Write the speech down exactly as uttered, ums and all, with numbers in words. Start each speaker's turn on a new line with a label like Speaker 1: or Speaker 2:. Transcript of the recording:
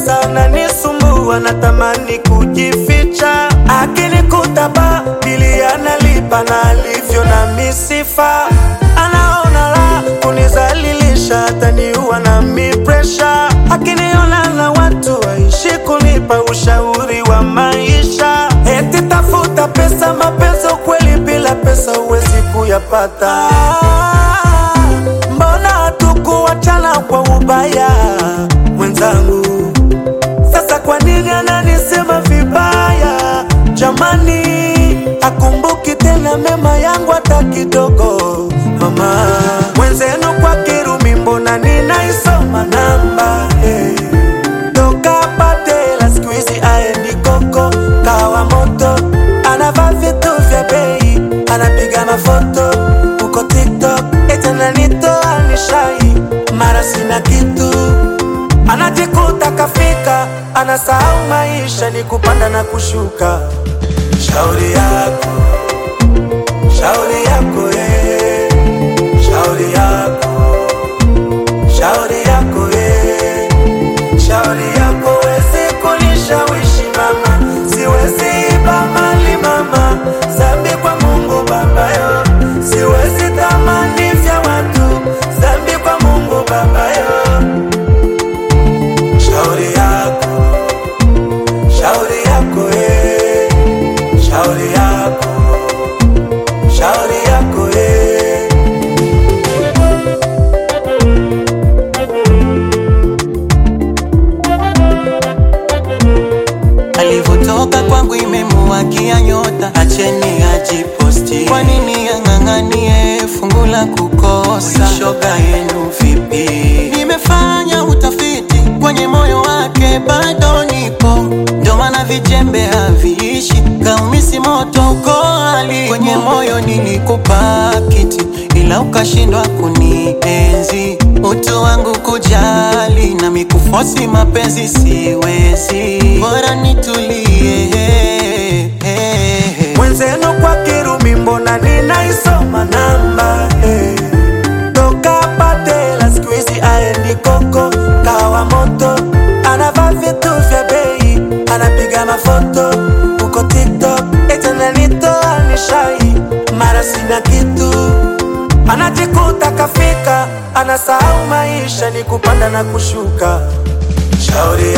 Speaker 1: pesa ananisumbua, natamani kujificha. Akinikuta ba bili analipa na alivyo na misifa. Anaona la kunizalilisha, ataniua na mi pressure. Akiniona na watu waishi kunipa ushauri wa maisha. Eti tafuta pesa, mapenzi kweli bila pesa huwezi kuyapata. Mbona hatukuachana kwa ubaya mwenzangu? Sasa kwa nini ananisema vibaya? Jamani, akumbuki tena mema yangu hata kidogo. Mama mwenzenu kwa Kirumi, mbona ninaisoma namba hey. Toka Patela siku hizi aendi koko kawa moto. Anavaa vitu vya bei, anapiga mafoto uko TikTok. Eti ananitoa nishai, mara sina kitu. Anajikuta kafika, anasahau maisha ni kupanda na kushuka. Shauri yako, shauri yako eh. Shauri yako, shauri yako eh. Shauri yako wezi kunishawishi mama. Siwezi iba mali mama, zambi kwa Mungu baba yo. Siwezi tamani vya watu, zambi kwa Mungu baba yo. Shauri yako, shauri yako eh. Shauri yako, shauri yako eh.
Speaker 2: Alivotoka kwangu imemuwakia nyota, acheni ajiposti. Kwa nini ang'ang'anie fungu la kukosa? Shoga yenu vipi? Nimefanya utafiti kwenye moyo wake, bado nipo. Ndio maana vijembe haviishi, kaumisi moto uko hali. Kwenye moyo nilikupa kiti, ila ukashindwa kunienzi. Utu wangu kujali, na mikufosi mapenzi siwezi. Bora nitulie
Speaker 1: mwenzenu kwa Kirumi, mbona ninaisoma namba hey. Toka Patela siku hizi aendi koko kawa moto. Anavaa vitu vya bei, anapiga mafoto uko TikTok. Eti ananitoa nishai, mara sina kitu. Anajikuta kafika, anasahau maisha ni kupanda na kushuka. Shauri